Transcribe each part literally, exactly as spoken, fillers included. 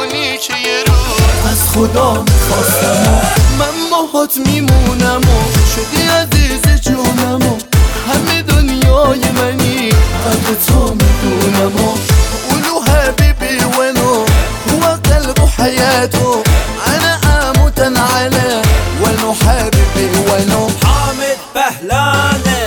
همونی که یه روز از خدا میخواستم من باهات میمونم و شدی عزیز جونم و همه دنیای منی قدر تو میدونم و قولوا حبيبي وينو هو قلبه حياته انا اموت على وينو حبيبي وينو حامد بهلانه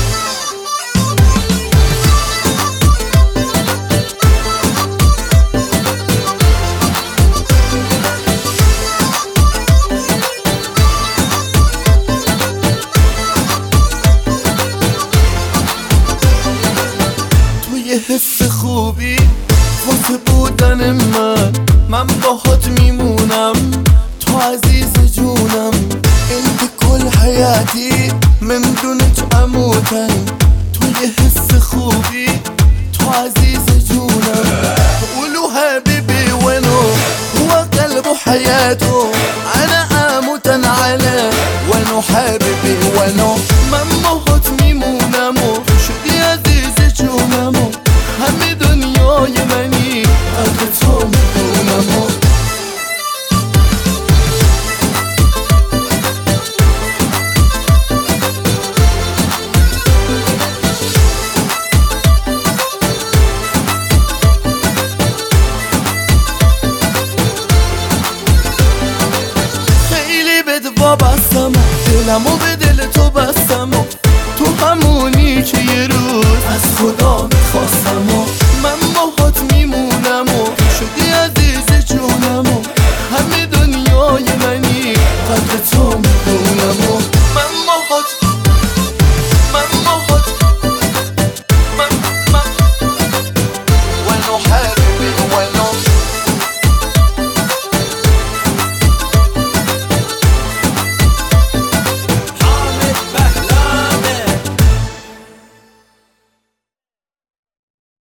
یه حس خوبی واسه بودن من من باهات میمونم تو عزیز جونم انت كل حياتي من دونك اموتن تو یه حس خوبی تو عزیز جونم قولوا حبيبي وينو هو قلبه حياته انا اموت على وينو حبيبي وينو من باهات میمونم و شدی عزیز جونم و همه دنیای منی قدر تو میدونم و خیلی بد وابستم و دلمو به دل تو بستم و تو همونی که یه روز از خدا میخواستم و من باهات میمونم و شدی عزیز جونم و همه دنیای منی قدر تو میدونم و من باهات